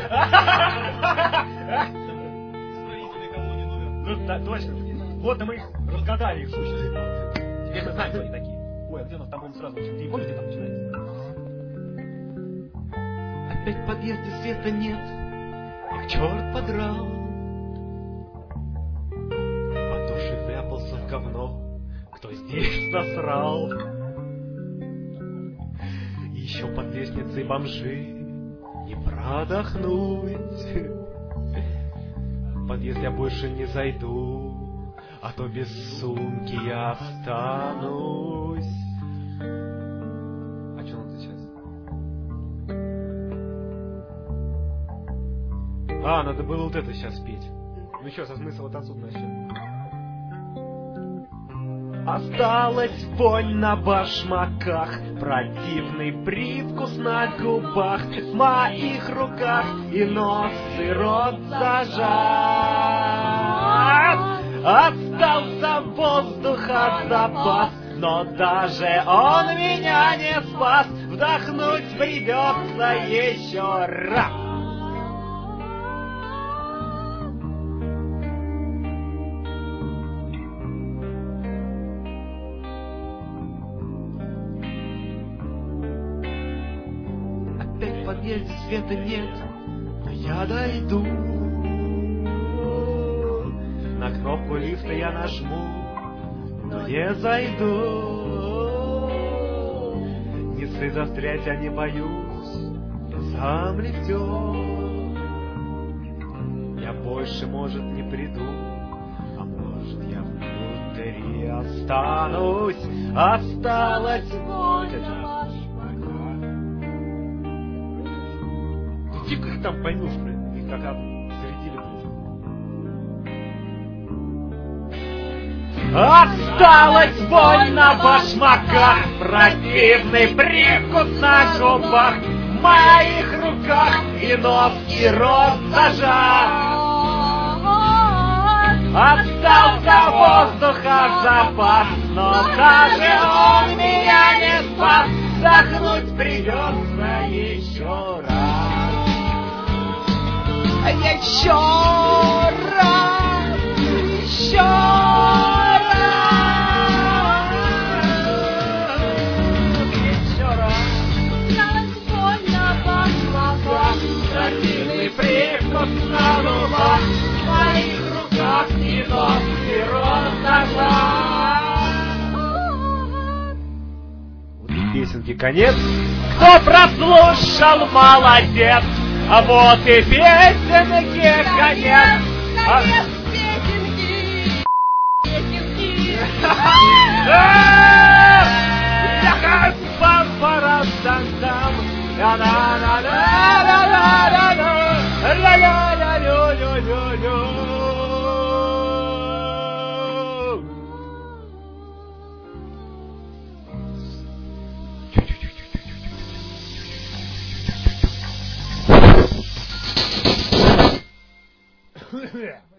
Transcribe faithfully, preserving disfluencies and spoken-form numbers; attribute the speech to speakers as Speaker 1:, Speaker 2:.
Speaker 1: Ну, да, точно. Вот, мы их разгадали, их сущность. Теперь мы знаем, кто они такие. Ой, а где у нас там, по-моему, сразу? Ты помнишь, где там начинается? Опять в подъезде света нет, их черт подрал. А то же вляпался в говно, кто здесь насрал. И еще под лестницей бомжи не продохнуть. В подъезд я больше не зайду, а то без сумки я останусь. А что надо сейчас? А, надо было вот это сейчас петь. Ну что, со смысла вот отсюда начнем. Осталась вонь на башмаках, противный привкус на губах, в моих руках и нос и рот зажат. Остался воздуха запас, но даже он меня не спас. Вдохнуть придется еще раз. Опять в подъезде света нет, но я дойду. На кнопку лифта я нажму, но не зайду. Если застрять я не боюсь, я сам лифтер. Я больше, может, не приду, а может, я внутри останусь. Осталась вонь. Тихо их там поймешь, блин, их как зарядили, блин. Осталась вонь на башмаках, противный привкус на губах, в моих руках и нос, и рот зажат. Остался воздуха запас, но даже он меня не спас. Вдохнуть придется еще раз. Еще раз, еще раз, еще раз. Осталась вонь на башмаках, противный привкус на губах, в моих руках и нос, и рот зажат. Вот и песенки конец. Кто прослушал, молодец. А вот и песенки конец. Конец песенки. Песенки. Yeah.